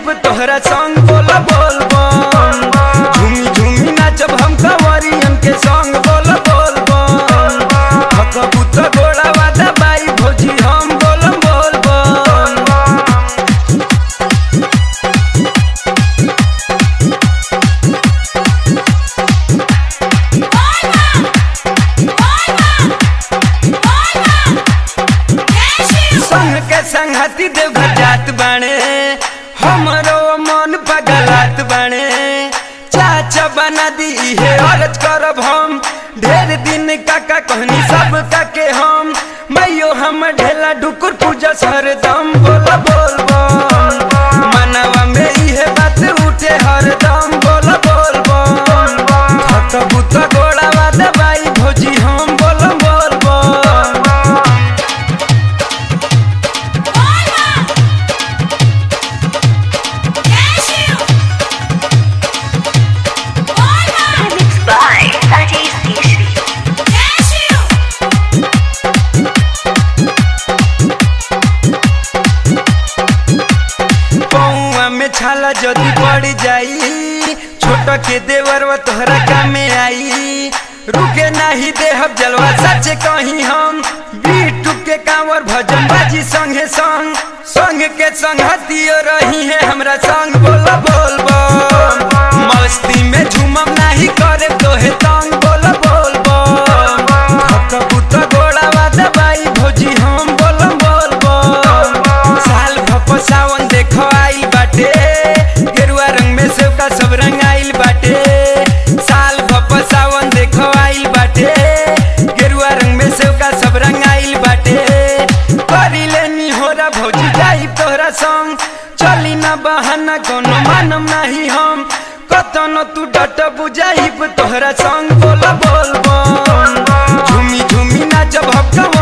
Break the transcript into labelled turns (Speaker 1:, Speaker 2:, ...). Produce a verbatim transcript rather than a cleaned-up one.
Speaker 1: बुझाइब तोहरा संग बोल बोल बम झूमी झूमी नाचब हम कंवरियन के संग बोल बोल बम थकबू तो गोड़ा वादा बाई भौजी हम बोलम बोल बम। संग के संगती देवघर जात बाणे हमरो मन पगलात बाणे चाचा बना दी है औरत करब हम ढेर दिन काका कहनी सब काके हम मैयो हम ढेला ढुकुर पूजा सरदम बोल बोल बोल मनवा में इहे बात उठे हरदम बोल बोल बोल थकबू तो गोड़ा वादा बाई भौजी हम बोल बोल बोल। में छाला जदी पड़ जाई छोट के देवरवा तोहरा काम आई रुके नहीं देहब जलवा सच कहीं हम बीटू के कांवर भजन बाजी संगे संग संग के संगतियो रही है हमरा संग बोल बोल बोल मस्ती में झूमम नहीं करे तोहे तंग बोल बोल बोल थकबू तो गोड़ा वादा बाई भौजी हम बोल बोल बोल साल भप सावन देखो आइल बाटे गेरुआ रंग में सेवका सब रंग आइल बाटे साल भप सावन देखो आइल बाटे गेरुआ रंग में सेवका सब रंग आइल बाटे करी लेनी होरा भौजी जाई तोहरा संग चली ना बहाना कोनो मानम नहीं हम कतनो तू डट बुझाइब तोहरा संग बोल बोल बोल झूमी झूमी नाचब हम